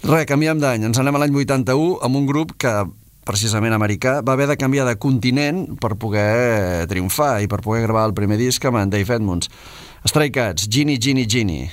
Canviem d'any. Ens anem a l'any 81 amb un grup que, precisament americà, va haver de canviar de continent per poder triomfar i per poder gravar el primer disc amb en Dave Edmunds. Stray Cats, Genie, Genie, Genie.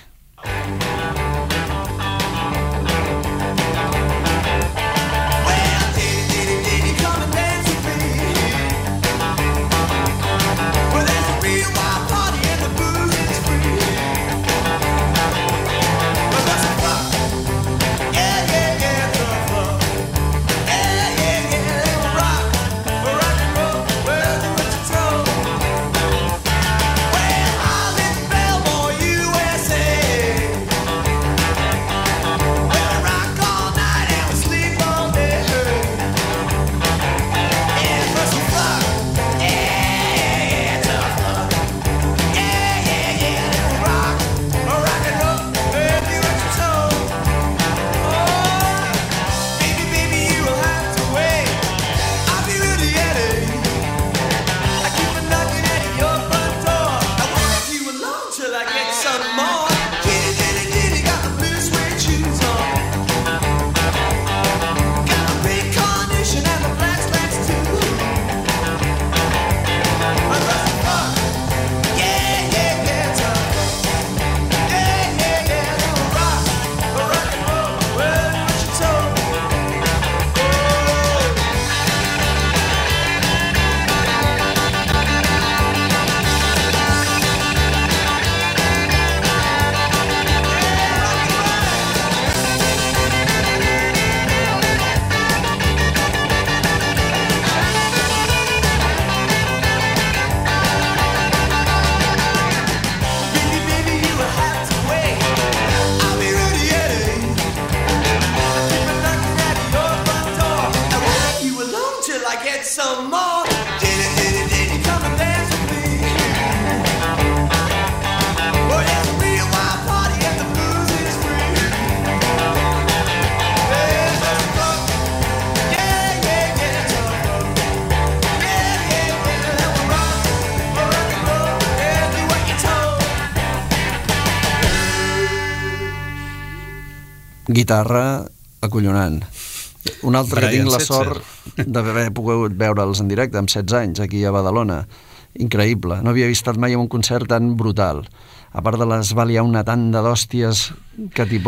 Guitarra acollonant. Un altre que tinc la sort d'haver pogut veure'ls en directe amb 16 anys aquí a Badalona. Increïble. No havia vist mai en un concert tan brutal. A part de les valia una tanda d'hòsties que t'hi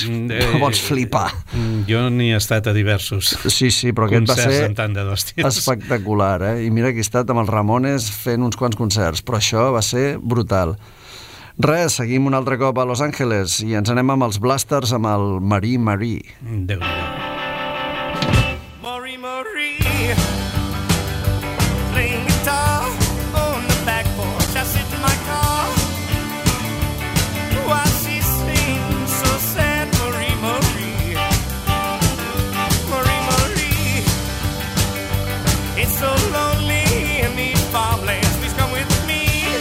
pots flipar. Jo n'hi he estat a diversos sí, però aquest va ser d'hòsties. Espectacular, eh? I mira que he estat amb els Ramones fent uns quants concerts, però això va ser brutal. Res, seguim un altre cop a Los Angeles i ens anem amb els Blasters amb el Marie Marie. Déu-n'hi-do. Marie Marie, playing guitar on the back porch. I sit in my car while she sings so sad. Marie Marie, Marie Marie, it's so lonely in these farmlands. Please come with me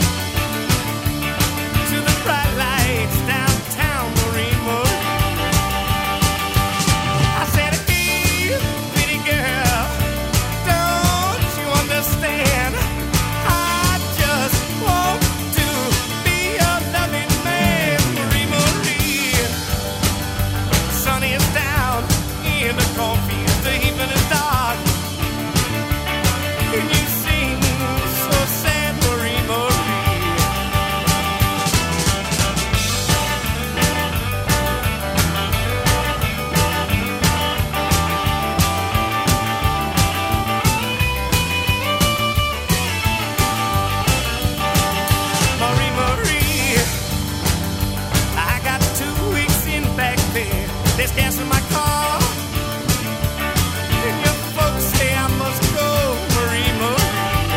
to the bright lights downtown, Marie Marie. I said, hey, pretty girl, don't you understand? I just want to be a loving man, Marie Marie. The sun is down in the cornfields, the evening is dark, and you sing so sad, Marie Marie. Marie Marie, I got 2 weeks in back there. There's gas in my car, and your folks say I must go, Marie Marie.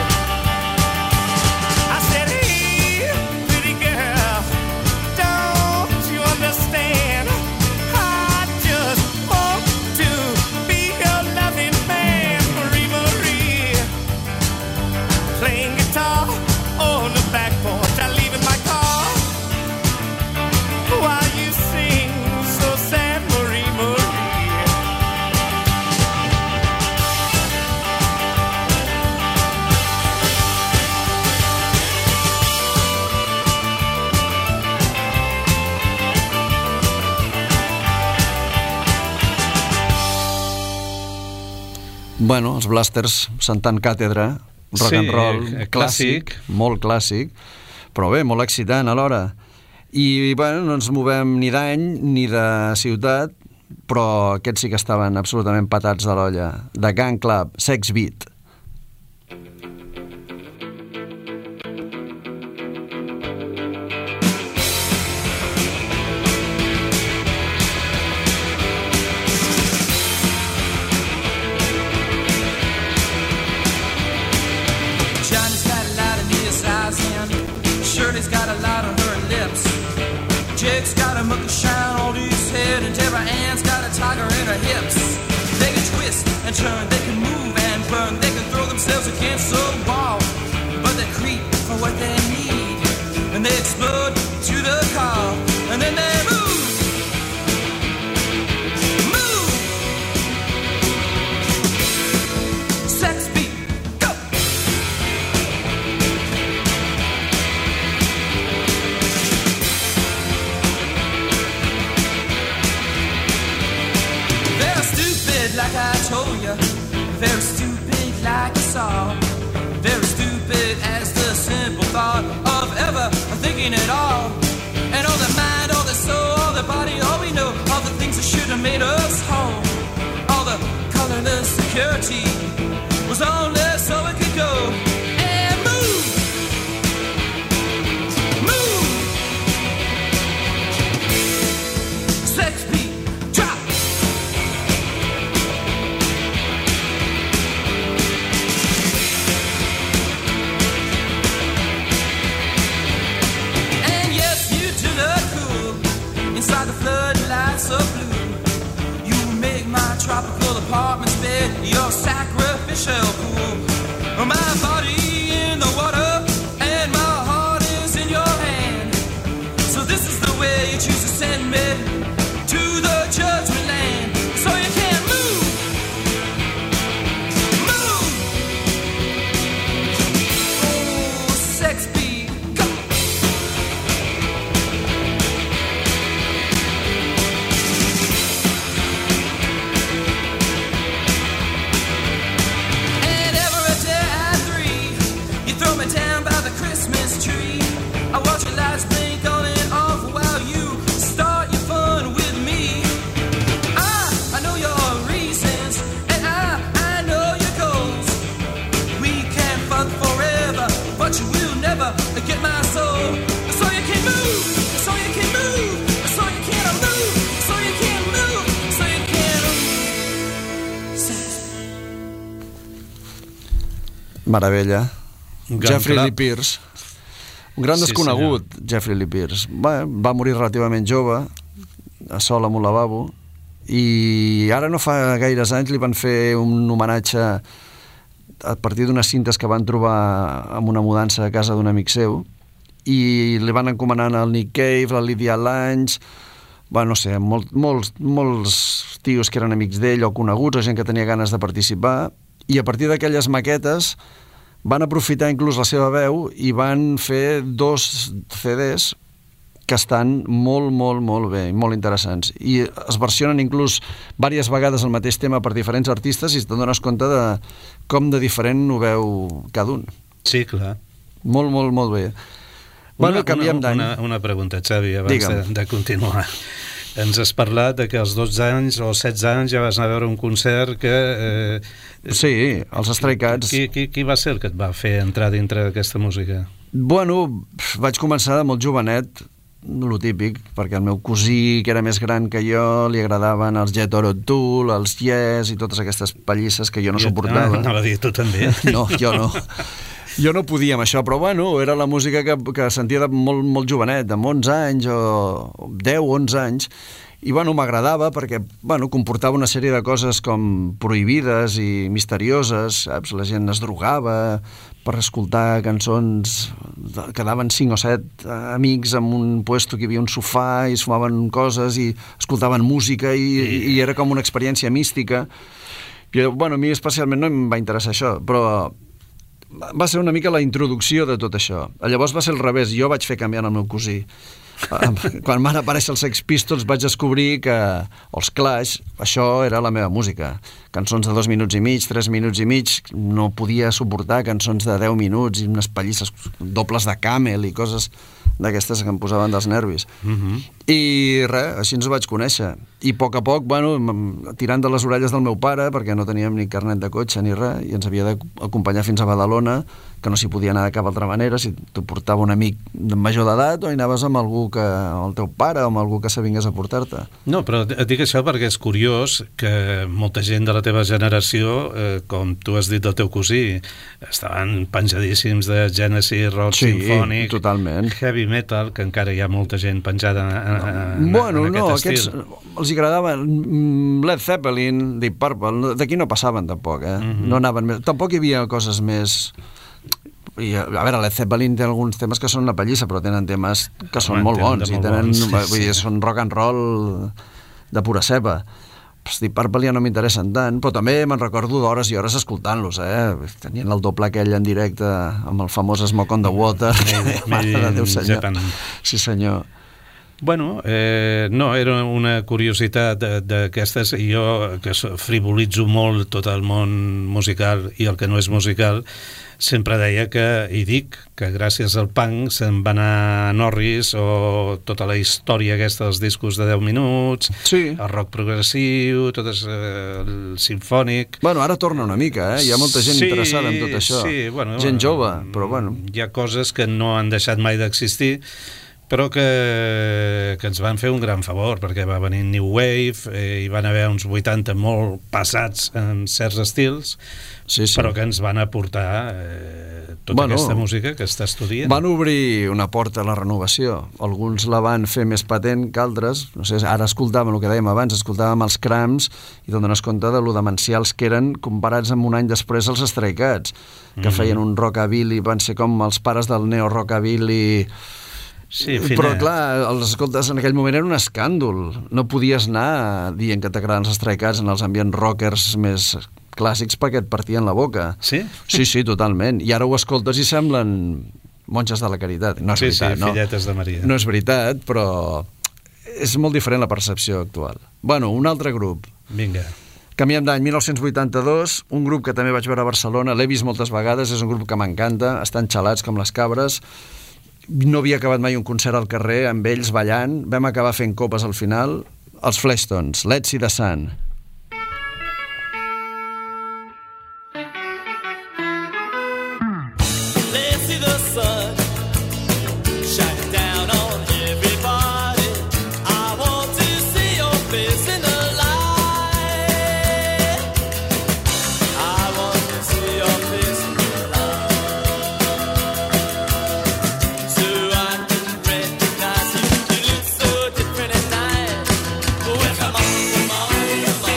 I said, hey, pretty girl, don't you understand? I just want to be your loving man, Marie Marie. Playing guitar on the back porch, I leave in my car while you sing so sad, Marie Marie. Bueno, els Blasters sentant càtedra, rock and roll, clàssic, molt clàssic, però bé, molt excitant alhora. I, bueno, no ens movem ni d'any ni de ciutat, però aquests sí que estaven absolutament patats de l'olla. The Gun Club, Sex Beat. Johnny's got a lot of his eyes in. Shirley's got a lot on her lips. Jake's got a muck of shine on his head, and Deborah Ann's got a tiger in her hips. They can twist and turn, they can move and burn, they can throw themselves against the wall, but they creep for what they need, and they explode to the call, and then they move. Move! Sex beat, go! They're stupid like I told you, very stupid like I saw, very stupid as the simple thought of ever thinking at all. And all the mind, all the soul, all the body, all we know, all the things that should have made us whole, all the colorless security was only so it could go and move, move. Sex beat, drop. And yes, you do look cool inside the floodlights of blue. You make my tropical apartment's bed your sacrificial pool. My body in the water and my heart is in your hand. So this is the way you choose to send me to the judgment land. So you can't move, move. Oh, sex beat, go. And every day at 3, you throw me down by the Christmas tree. I watch your lights blink on and off while you start your fun with me. I know your reasons, and I know your goals. We can fuck forever, but you will never get my soul. So you can move, so you can move, so you can move, so you can move, so you can sex. Meravella. Gun Jeffrey Club. Lee Pierce. Un gran Sí, desconegut, Jeffrey Lee Pierce. Va morir relativament jove, a sol amb un lavabo, i ara no fa gaires anys li van fer un homenatge a partir d'unes cintes que van trobar amb una mudança a casa d'un amic seu, i li van encomanar al Nick Cave, la Lydia Lange, no sé, molts tios que eren amics d'ell o coneguts o gent que tenia ganes de participar, i a partir d'aquelles maquetes van aprofitar inclús la seva veu i van fer 2 CDs que estan molt, molt, molt bé, molt interessants. I es versionen inclús diverses vegades el mateix tema per diferents artistes i te'n dones compte de com de diferent ho veu cada un. Sí, clar. Molt, molt, molt bé. Canviem d'any. Una pregunta, Xavi, abans de continuar. Ens has parlat de que als 12 anys o 16 anys ja vas anar a veure un concert que... Sí, els Stray Cats. Qui va ser el que et va fer entrar dintre d'aquesta música? Bueno, vaig començar de molt jovenet, lo típic, perquè el meu cosí, que era més gran que jo, li agradaven els Jet Oro Tool, els Yes i totes aquestes pallisses que jo no suportava. Anava a dir, tu també. No, jo no. Jo no podia amb això, però bueno, era la música que sentia de molt, molt jovenet, amb 11 anys o 10, 11 anys, i bueno, m'agradava perquè comportava una sèrie de coses com prohibides i misterioses, saps? La gent es drogava per escoltar cançons, quedaven 5 o 7 amics en un puesto que hi havia un sofà i es fumaven coses i escoltaven música i era com una experiència mística. I, bueno, a mi especialment no em va interessar això, però va ser una mica la introducció de tot això. Llavors va ser al revés, jo vaig fer canviar el meu cosí. Quan van aparèixer els Sex Pistols vaig descobrir que, o els Clash, això era la meva música. Cançons de 2 minuts i mig, 3 minuts i mig, no podia suportar cançons de 10 minuts i unes pallisses dobles de Camel i coses d'aquestes que em posaven dels nervis. I res, així ens ho vaig conèixer. I a poc, bueno, tirant de les orelles del meu pare, perquè no teníem ni carnet de cotxe ni res, i ens havia d'acompanyar fins a Badalona, que no s'hi podia anar de cap altra manera, si t'ho portava un amic major d'edat o hi anaves amb algú que, el teu pare o amb algú que s'avingués a portar-te. No, però et dic això perquè és curiós que molta gent de la teva generació, com tu has dit del teu cosí, estaven penjadíssims de Genesis, rock sinfònic, totalment. Heavy metal, que encara hi ha molta gent penjada en aquest estil. Els agradava Led Zeppelin, Deep Purple, d'aquí no passaven tampoc, no anaven més, tampoc hi havia coses més. I, a veure, Led Zeppelin té alguns temes que són una pallissa, però tenen temes que són molt bons, i tenen, vull dir, són rock and roll de pura cepa. Deep Purple ja no m'interessen tant, però també me'n recordo d'hores i hores escoltant-los, tenien el doble aquell en directe amb el famós Smoke on the Water. Mare de Déu senyor. Sí senyor. Bueno, no, era una curiositat d'aquestes, i jo que frivolitzo molt tot el món musical i el que no és musical, sempre deia i dic que gràcies al punk se'n va anar a Norris, o tota la història aquesta dels discos de 10 minuts, el rock progressiu, tot el sinfònic. Bueno, ara torna una mica, hi ha molta gent interessada en tot això. Sí, bueno, gent jove, però bueno. Hi ha coses que no han deixat mai d'existir, però que ens van fer un gran favor, perquè va venir New Wave, hi van haver uns 80 molt passats en certs estils, però que ens van aportar tota aquesta música que està estudiant. Van obrir una porta a la renovació. Alguns la van fer més patent que altres. No sé, ara escoltàvem el que dèiem abans, escoltàvem els Cramps i te'n dones compte de lo demencials que eren comparats amb un any després els Stray Cats, que feien un rockabilly, van ser com els pares del neo-rockabilly. Sí, però clar, els escoltes en aquell moment era un escàndol, no podies anar dient que t'agraden els Stray Cats en els ambients rockers més clàssics perquè et partien la boca. Sí? Sí, totalment, i ara ho escoltes i semblen monges de la caritat. No és veritat, no? Filletes de Maria. No és veritat, però és molt diferent la percepció actual. Bueno, un altre grup. Vinga. Canviem d'any, 1982, un grup que també vaig veure a Barcelona, l'he vist moltes vegades, és un grup que m'encanta, estan xalats com les cabres. No havia acabat mai un concert al carrer amb ells ballant, vam acabar fent copes al final. Els Fleshtones, Let's See the Sun. Let's see the sun shine down on everybody. I want to see your face in the light. I want to see your face in the light, so I can recognize you. You look so different at night. Well, come on, come on, come on.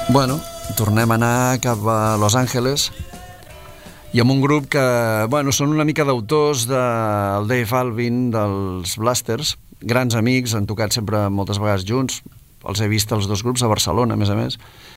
Bueno, tornem a anar cap a Los Angeles i amb un grup que, bueno, són una mica d'autors del Dave Alvin, dels Blasters, grans amics, han tocat sempre moltes vegades junts, els he vist els dos grups a Barcelona, a més,